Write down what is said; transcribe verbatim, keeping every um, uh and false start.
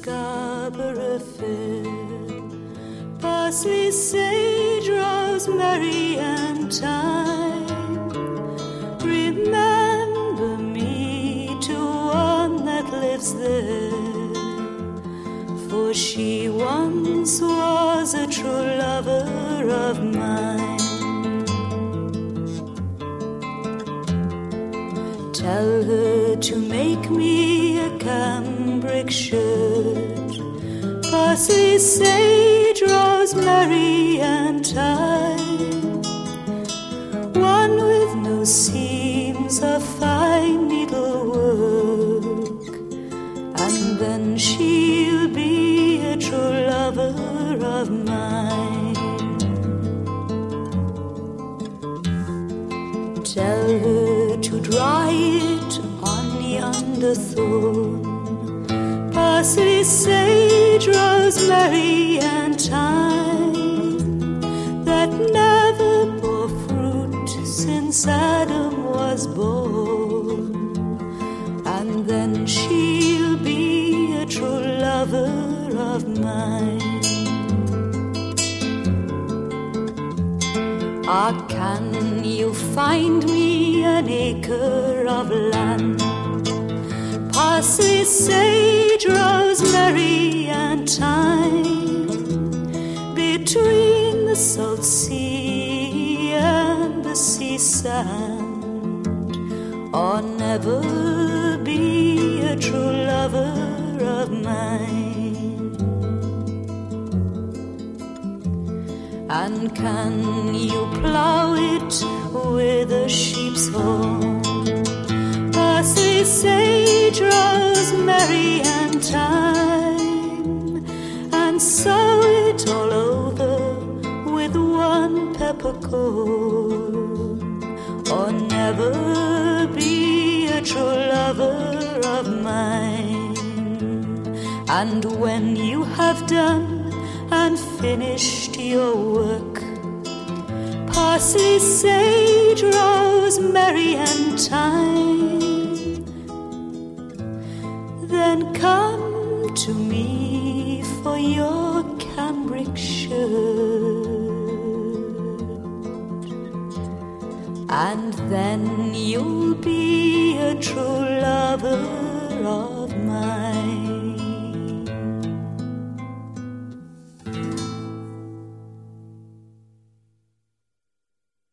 Scarborough Fair. Parsley, sage, rosemary, and thyme. Remember me to one that lives there, for she once was a true lover of mine. Tell her to make me a cambric shirt, parsley, sage, rosemary, and thyme, one with no seams of fine needlework, and then she'll be a true lover of mine. Tell her to dry it on yonder thorn, parsley, sage, rosemary, and thyme, that never bore fruit since Adam was born, and then she'll be a true lover of mine. Ah, can you find me an acre of land, parsley, sage, rosemary, and thyme, between the salt sea and the sea sand, or never be a true lover of mine? And can you plough it with a sheep's horn, parsley, sage, rosemary, and thyme, and sow it all over with one peppercorn, or never be a true lover of mine? And when you have done and finished your work, parsley, sage, rosemary, and thyme, then come to me for your cambric shirt, and then you'll be a true lover of mine.